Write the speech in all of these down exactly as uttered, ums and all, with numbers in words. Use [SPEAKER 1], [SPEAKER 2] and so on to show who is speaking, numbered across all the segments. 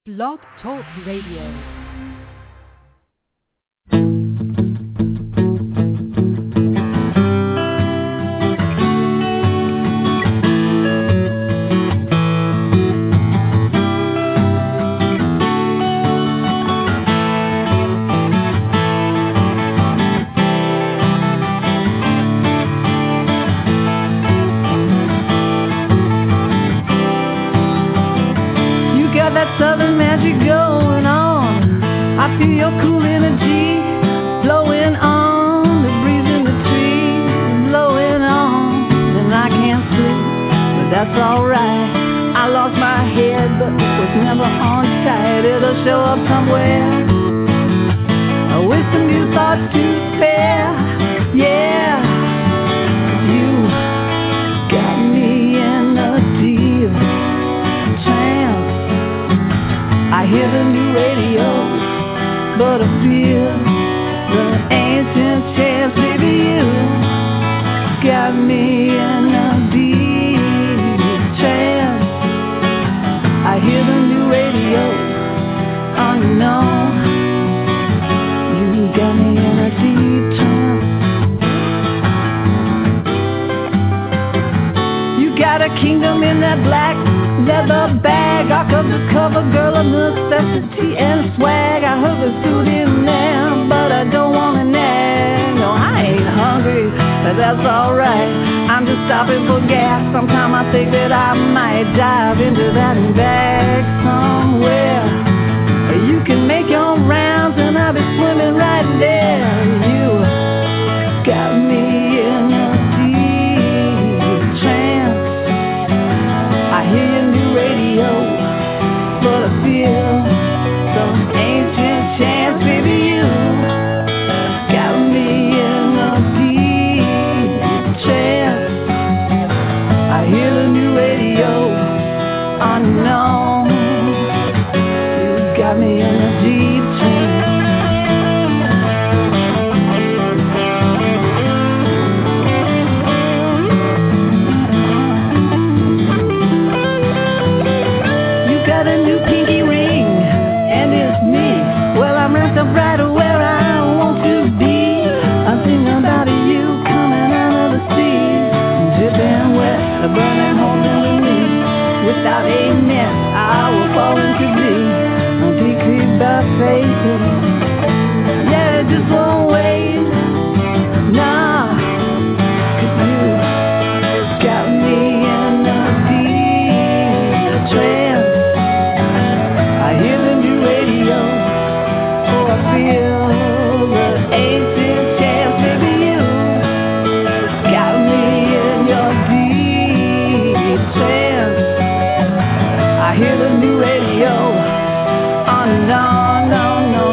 [SPEAKER 1] Blog Talk Radio.
[SPEAKER 2] Southern magic going on. I feel your cool energy blowing on. The breeze in the trees blowing on. And I can't sleep, but that's alright. I lost my head, but it was never on sight. It'll show up somewhere with some new thoughts to spare. Yeah, you got me in a deep trance. I hear the new radio, but I feel the ancient chance. Baby, you got me in a deep trance. I hear the new radio, unknown. You got me in a deep trance. You got a kingdom in that black leather bag, Ark of the cover, girl of necessity and swag. I heard the food in there, but I don't wanna nag. No, I ain't hungry, but that's alright. I'm just stopping for gas. Sometime I think that I might dive into that and back somewhere. You can make your rounds and I'll be swimming right there. You got me in a deep trance. I hear your new radio, but I feel some ancient chance. Baby, you got me in a deep trance. I hear the new radio, unknown. You got me in a deep trance. Got a new pinky ring, and it's me. Well, I'm wrapped up right where I want to be. I'm thinking about you coming out of the sea, dripping wet, a burning hole in me. Without a net, I will fall into thee. I'm deeply by faith. Yeah, it just won't wait. Nah, 'cause you got me in a deep trance. I hear the new radio, oh I feel the ancient chance. Baby, you got me in your deep trance. I hear the new radio, oh no, no, no.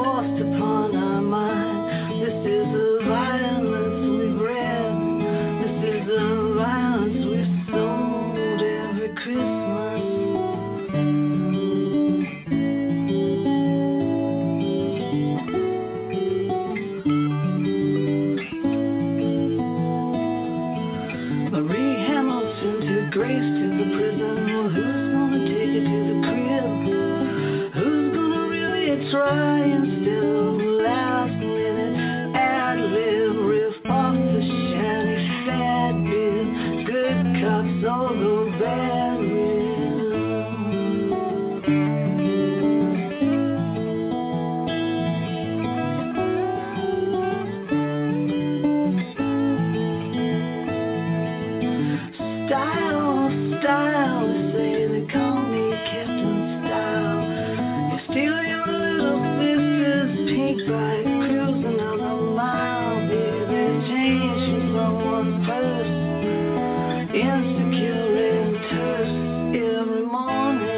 [SPEAKER 2] forced upon our mind. This is the violence we've read. This is the violence we've sold every Christmas. Marie Hamilton took Grace to the prison. Well, who's gonna take her to the crib? Who's gonna really try instead of last minute ad lib riff off the shiny fat bit? Good cops all go bad Style, style, they say they call me Captain Style. You steal your little sister's pink bike, cruising another mile, baby. Change from someone's purse, insecure and terse every morning.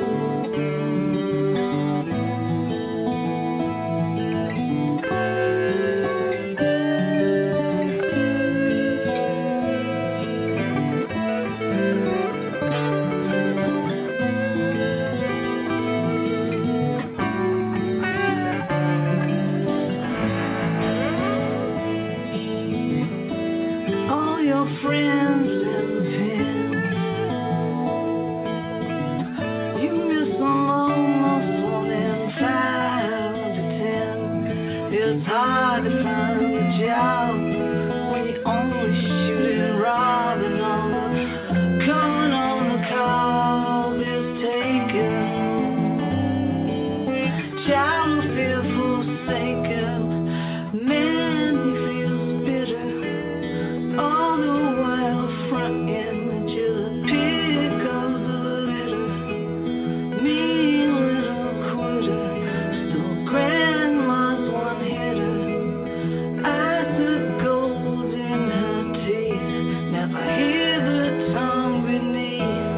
[SPEAKER 2] All your friends and pins, you miss them almost one in five to ten. It's hard to find a job when you only shooting, robbing on the coming on the call is taken. Child feels forsaken, man he feels bitter. All the while frontin' that you're the pick of the litter. Mean little quitter, still grandma's one hitter. Eyes of gold in her teeth, never hear the tongue beneath.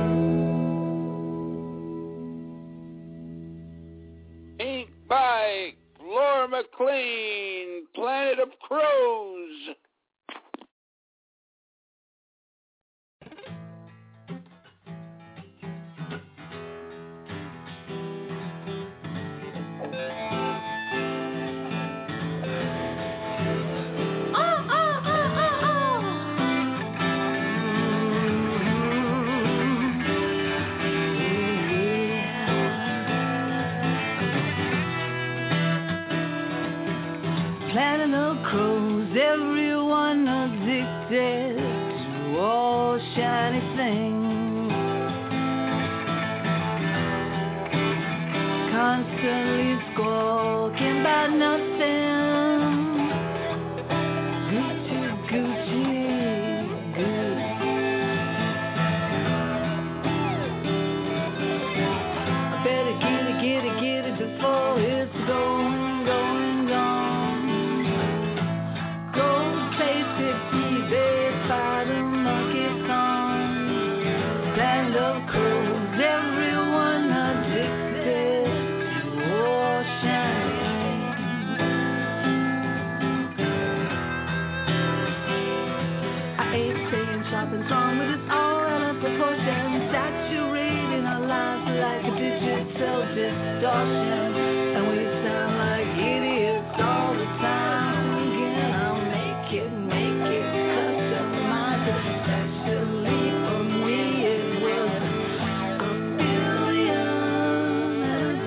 [SPEAKER 3] Ink by Laura McLean, Planet of Crows.
[SPEAKER 2] Planet of crows, everyone addicted to all shiny things. Constantly squawking about nothing. Gucci, Gucci, Gucci. I better get it, get it, get it before it's going, going, gone. By the monkey song, Land of crows, everyone addicted to ocean. I ain't saying shopping's wrong, but it's all out of proportion. Saturating our lives like a digital distortion, and we sound like idiots all the time. Again, I'll make it, make it. Especially for me, it was a billion at a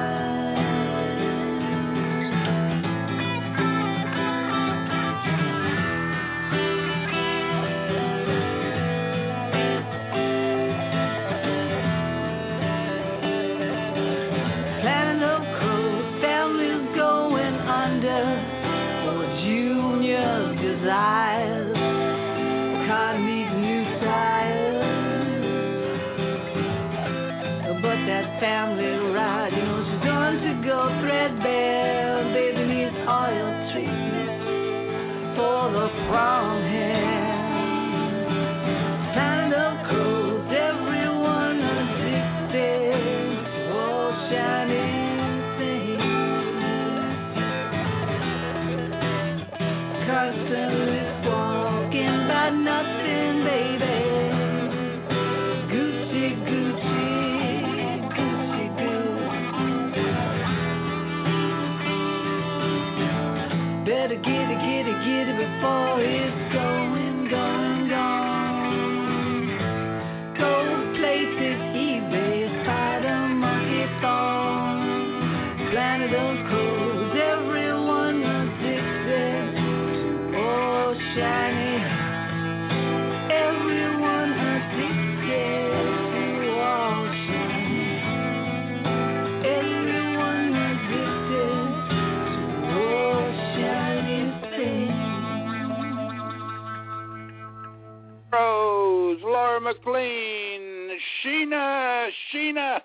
[SPEAKER 2] Planet of crows, families going under for junior's desires. Can't meet new sires, but that family ride, you know she's going to go threadbare. Baby needs oil treatment for the prom hair. Planet of crows, everyone addicted to all shiny things. Marcellus walking by nothing, baby. Gucci, Gucci, Gucci, Gucci. Better get it, get it, get it before it's going, going, gone. Gold plated eBay, spider monkey thorn. Planet of crows, everyone addicted. Oh, shiny, everyone addicted to all shiny. Everyone addicted to all shiny things.
[SPEAKER 3] Rose, Laura McLean, Sheena, Sheena.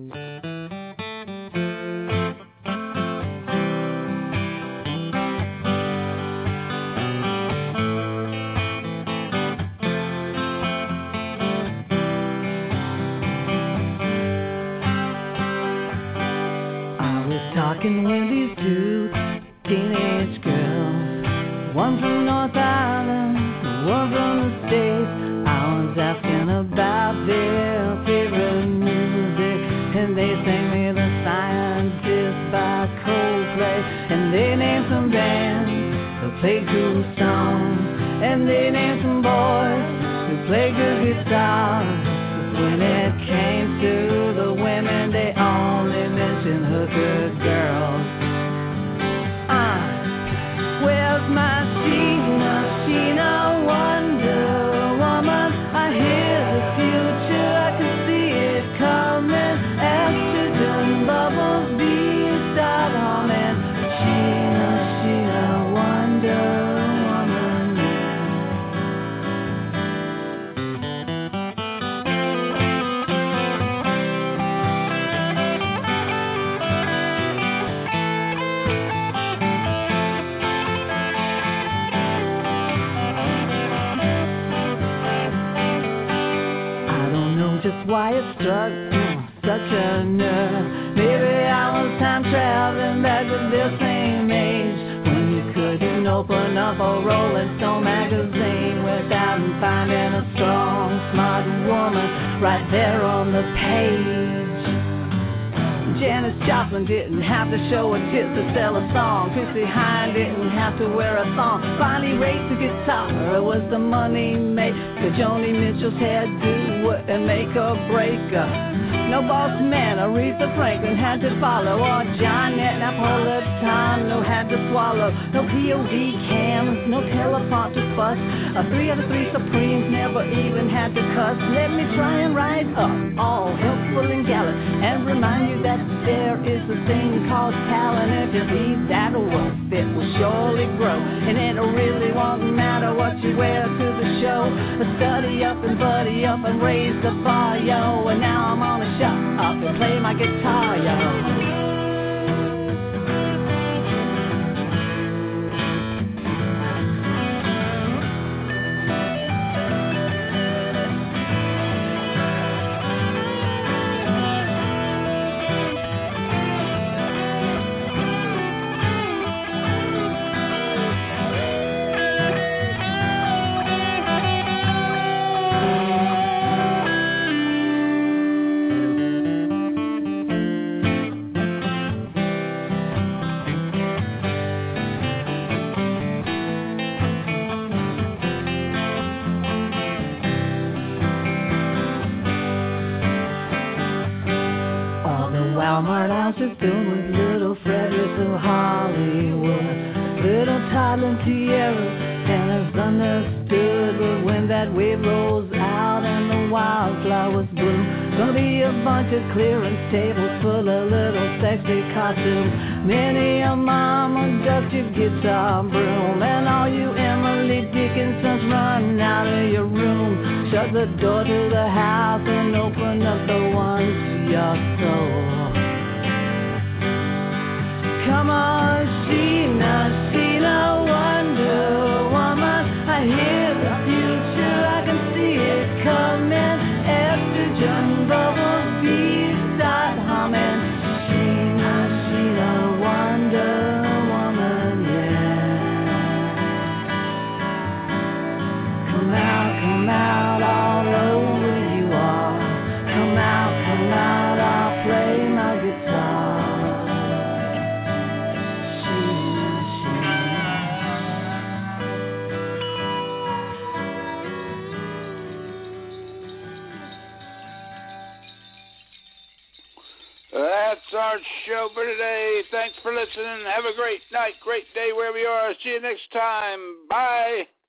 [SPEAKER 2] Talking with these two teenage girls, one from North Island, one from the States. I was asking about their favorite music, and they sang me The Scientist by Coldplay, and they named some bands who played cool songs, and they named some boys who played good guitar. When it came to the women, they only mentioned hooker girls. Ah, uh, where's my Sheena, Sheena Wonder Woman? I hear the future, I can see it coming. Estrogen bubbles, bees start humming. Sheena, Sheena Wonder Woman, yeah. Just why it struck me, such a nerve. Maybe I was time traveling back to their same age, when you couldn't open up a Rolling Stone magazine without finding a strong, smart woman right there on the page. Janis Joplin didn't have to show her tits to sell a song. Chrissie Hynde didn't have to wear a thong. Bonnie Raitt the guitar, it was the money maker. Joni Mitchell's hairdo wouldn't make or break her. No Boss Man, Aretha Franklin had to follow, or Johnette Napolitano had to swallow. No P O V cams, no teleprompter fuss. A three out of three Supremes never even had to cuss. Let me try and ride up, all helpful and gallant, and remind you that there is a thing called talent. If you leave that wolf, it will surely grow, and it really won't matter what you wear to the show. Study up and buddy up and raise the bar, yo. And now I'm on a shut up and play my guitar, yo. Walmart houses filled with little Fred, little Hollywood, little toddling tiaras, and it's understood. But when that wave rolls out and the wildflowers bloom, gonna be a bunch of clearance tables full of little sexy costumes. Many a mama ducked your guitar broom, and all you Emily Dickinsons run out of your room. Shut the door to the house and open up the one to your soul. Come on, Sheena, Sheena Wonder Woman. I hear the future, I can see it coming. Estrogen bubbles, bees start humming. Sheena, Sheena Wonder Woman, yeah.
[SPEAKER 3] our show for today. Thanks for listening. Have a great night, great day wherever you are. See you next time. Bye.